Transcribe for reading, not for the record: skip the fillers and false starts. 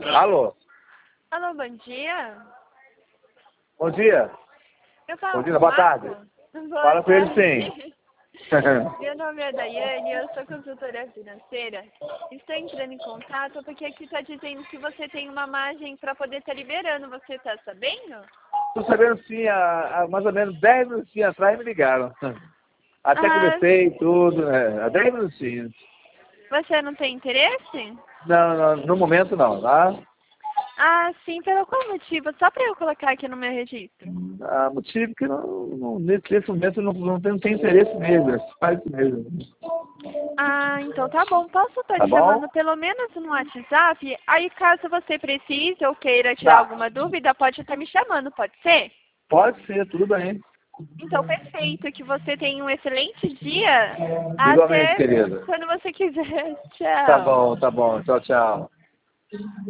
Alô? Alô, bom dia. Bom dia. Eu falo Bom dia, com o boa Marco? tarde. Boa Fala com ele tarde. sim. Meu nome é Daiane, eu sou consultora financeira. Estou entrando em contato porque aqui está dizendo que você tem uma margem para poder estar liberando. Você está sabendo? Tô sabendo sim, há mais ou menos 10 minutinhos atrás me ligaram. Até Ah, conversei e tudo, há 10 minutinhos. você não tem interesse? Não, não, no momento não, tá? Ah, sim, pelo qual motivo? Só para eu colocar aqui no meu registro. Motivo que nesse momento não tem interesse mesmo, é só isso mesmo. Ah, então tá bom. Posso estar Tá te bom? chamando pelo menos no WhatsApp? Aí caso você precise ou queira tirar Tá. alguma dúvida, pode estar me chamando, pode ser? Pode ser, tudo bem. Então, perfeito. Que você tenha um excelente dia. Igualmente, Até querida. quando você quiser. Tá Tchau. bom, tá bom. Tchau, tchau.